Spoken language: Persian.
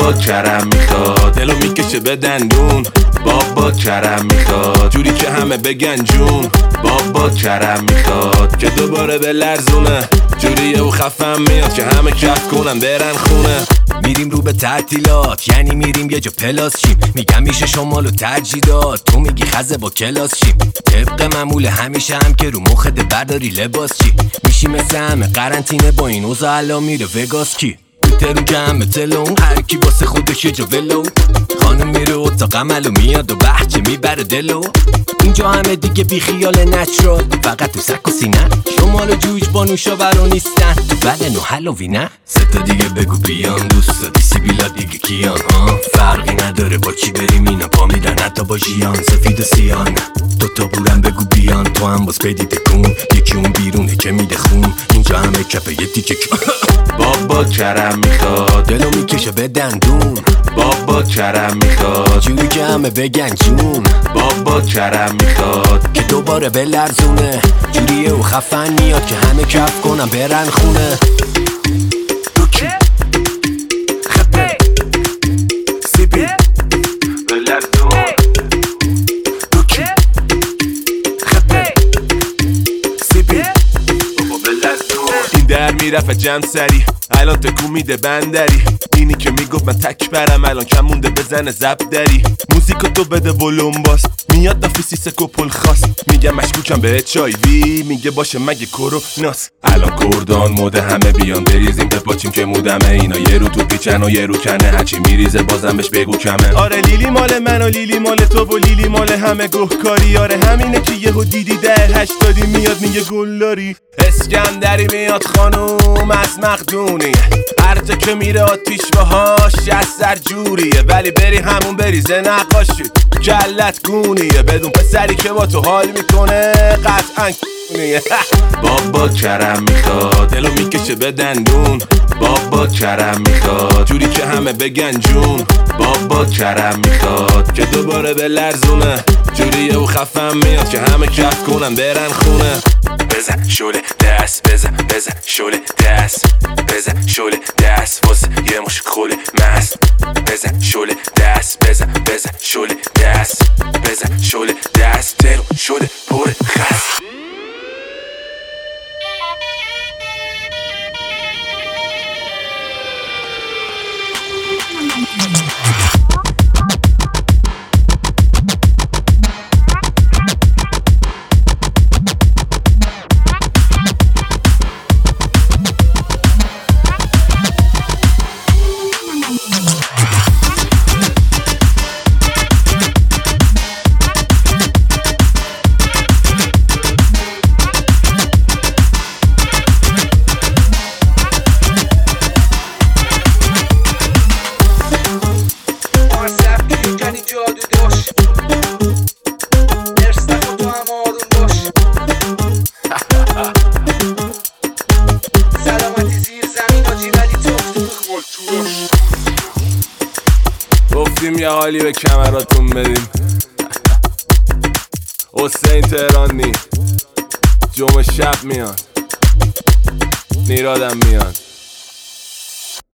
بابا کرم میخواد، دلو میکشه به دندون. بابا کرم میخواد، جوری که همه بگن جون. بابا کرم میخواد که دوباره به لرزونه، جوریه و خفم میاد که همه کف کنن برن خونه. میریم رو به تعطیلات، یعنی میریم یه جا پلاس شیم. میگم میشه شمالو ترجیح داد، تو میگی خزه با کلاس شیم. طبق معمول همیشه هم که رو مخت برداری لباس چی میشی مثل همه قرنطینه با این اوضاع الان میره وگاس کی ترون جمع تلون هر کی واسه خودش یه جا ولو. خانم میره اتاق عملو میاد و بحچه میبره دلو. اینجا همه دیگه بی خیال نچرال، فقط تو سک و سینه. شمال و جوج با نوشابرا نیستن، تو بدن و هالووین نه. سه تا دیگه بگو بیان، دوست داری سیبیلا دیگه کیان ها. فرقی نداره با چی بریم اینا پا میدن حتی با ژیان. سفید و سیان دوتا بورن بگو بیان، تو هم باز پیدی تکون. یکی اون بیرونه که میده خون، اینجا همه کپه یه تیکه بابا کرم میخواد، دلو میکشه به دندون. بابا کرم میخواد، جوری که همه بگن جون. بابا کرم میخواد که دوباره به لرزونه، جوریه و خفن میاد که همه کف کنن برن خونه. روکی خپه سیپی به لرزون. روکی خپه سیپی بابا به لرزون. این در میرفت جمع سری، الان تکون میده بندری. اینی که میگفت من تک برم، الان کم مونده بزنه زب دری. موزیکو تو بده ولوم باس، میاد دافیسی سکو پل خاص. میگم مشکوکم به HIV، میگه باشه مگه کروناس. الان کردان موده همه بیان بریزیم بپاچیم که مودمه. اینا یه رو تو پیچن و یه رو کنه، هرچی میریزه بازم بهش بگو کمه. آره لیلی مال من و لیلی مال تو و لیلی مال همه گهکاری. آره همینه که یهو دیدی 10-80 میاد میگه گلاری. اسکندری میاد خانوم از مقدونیه، هر جا که میره آتیش باهاش از سر جوریه. ولی بری همون بریزه نقاشی کلت گونیه، بدون پسری که با تو حال میکنه قطعا کونیه. بابا کرم میخواد، دلو میکشه به دندون. بابا کرم میخواد، جوری که همه بگن جون. بابا کرم میخواد که دوباره به لرزونه، جوریه و خفم میاد که همه کف کنن برن خونه. بزن شوله دست، بزن شوله دست، بزن شوله دست واسه یه مش خوله مست. بزن شوله دست، بزن شوله دست، بزن شوله دست، دلو شوله پر خست. گفتیم یه حالی به کمراتون بدیم. حسین تهرانی جمعه شب میاد، نیرادم میاد.